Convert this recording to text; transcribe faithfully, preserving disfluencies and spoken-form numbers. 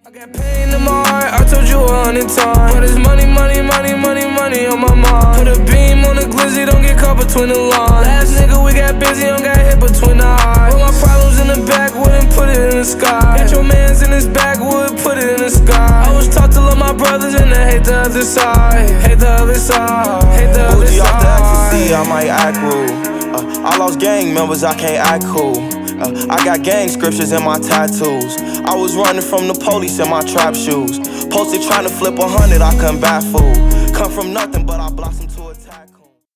I got pain in my heart, I told you a hundred times. But it's money, money, money, money, money on my mind. Put a beam on the glizzy, don't get caught between the lines. Last nigga we got busy, don't got hit between the eyes. Put my problems in the backwood and put it in the sky. Got your mans in his backwood, put it in the sky. I was taught to love my brothers and I hate the other side. Hate the other side, hate the other side. Off the ecstasy, I might act rude. uh, I lost gang members, I can't act cool. uh, I got gang scriptures in my tattoos. I was running from the police in my trap shoes. Posted trying to flip a hundred, I couldn't bat fool. Come from nothing, but I blossomed to attack.